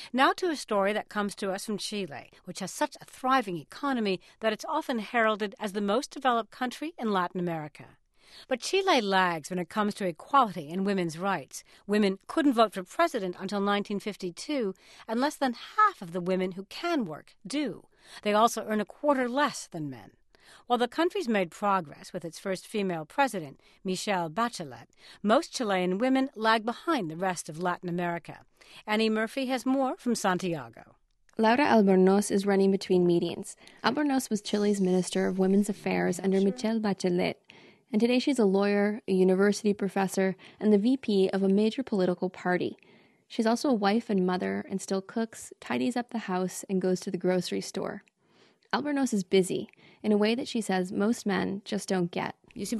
Now to a story that comes to us from Chile, which has such a thriving economy that it's often heralded as the most developed country in Latin America. But Chile lags when it comes to equality and women's rights. Women couldn't vote for president until 1952, and less than half of the women who can work do. They also earn a quarter less than men. While the country's made progress with its first female president, Michelle Bachelet, most Chilean women lag behind the rest of Latin America. Annie Murphy has more from Santiago. Laura Albornoz is running between meetings. Albornoz was Chile's Minister of Women's Affairs under Michelle Bachelet, and today she's a lawyer, a university professor, and the VP of a major political party. She's also a wife and mother and still cooks, tidies up the house, and goes to the grocery store. Albornoz is busy in a way that she says most men just don't get.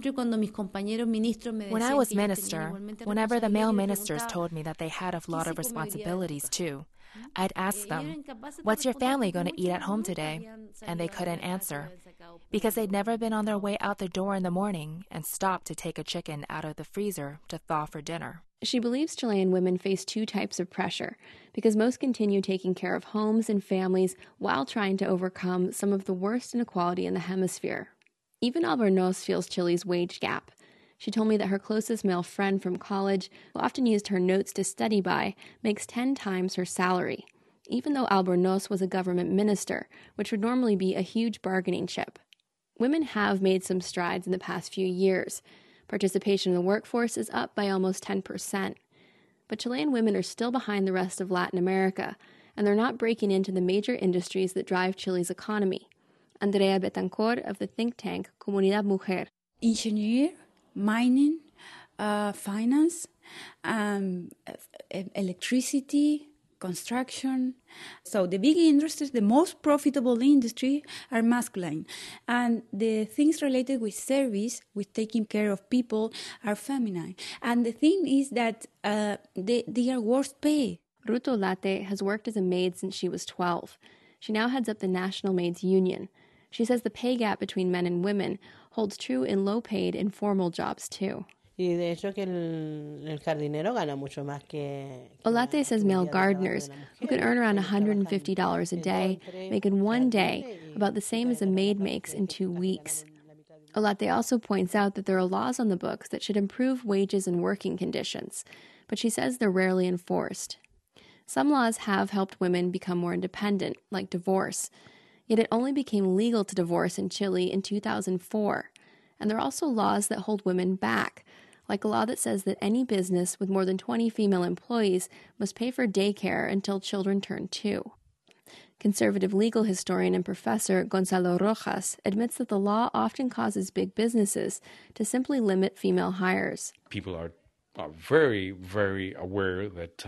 When I was minister, whenever the male ministers told me that they had a lot of responsibilities too, I'd ask them, "What's your family going to eat at home today?" And they couldn't answer, because they'd never been on their way out the door in the morning and stopped to take a chicken out of the freezer to thaw for dinner. She believes Chilean women face two types of pressure, because most continue taking care of homes and families while trying to overcome some of the worst inequality in the hemisphere. Even Albornoz feels Chile's wage gap. She told me that her closest male friend from college, who often used her notes to study by, makes 10 times her salary, even though Albornoz was a government minister, which would normally be a huge bargaining chip. Women have made some strides in the past few years. Participation in the workforce is up by almost 10%. But Chilean women are still behind the rest of Latin America, and they're not breaking into the major industries that drive Chile's economy. Andrea Betancourt of the think tank Comunidad Mujer. Engineer, mining, finance, electricity, construction. So the big industries, the most profitable industry, are masculine. And the things related with service, with taking care of people, are feminine. And the thing is that they are worse paid. Ruth Olate has worked as a maid since she was 12. She now heads up the National Maids Union. She says the pay gap between men and women holds true in low-paid, informal jobs, too. Olate says male gardeners, who can earn around $150 a day, make in one day about the same as a maid makes in 2 weeks. Olate also points out that there are laws on the books that should improve wages and working conditions, but she says they're rarely enforced. Some laws have helped women become more independent, like divorce. Yet it only became legal to divorce in Chile in 2004. And there are also laws that hold women back, like a law that says that any business with more than 20 female employees must pay for daycare until children turn 2. Conservative legal historian and professor Gonzalo Rojas admits that the law often causes big businesses to simply limit female hires. People are very, very aware that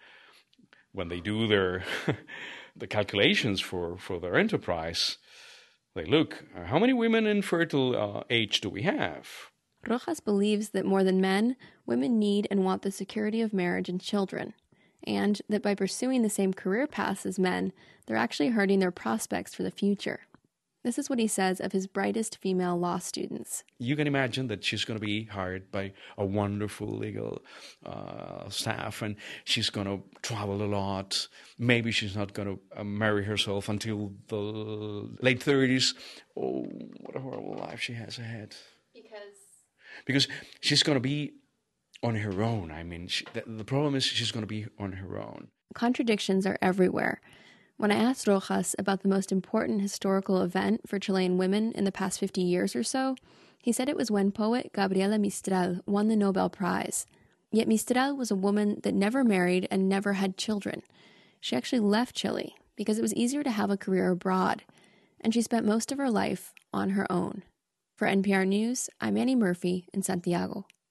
when they do their the calculations for their enterprise, they look, how many women in fertile age do we have? Rojas believes that more than men, women need and want the security of marriage and children, and that by pursuing the same career paths as men, they're actually hurting their prospects for the future. This is what he says of his brightest female law students. You can imagine that she's going to be hired by a wonderful legal staff, and she's going to travel a lot. Maybe she's not going to marry herself until the late 30s. Oh, what a horrible life she has ahead. Because she's going to be on her own. I mean, the problem is she's going to be on her own. Contradictions are everywhere. When I asked Rojas about the most important historical event for Chilean women in the past 50 years or so, he said it was when poet Gabriela Mistral won the Nobel Prize. Yet Mistral was a woman that never married and never had children. She actually left Chile because it was easier to have a career abroad, and she spent most of her life on her own. For NPR News, I'm Annie Murphy in Santiago.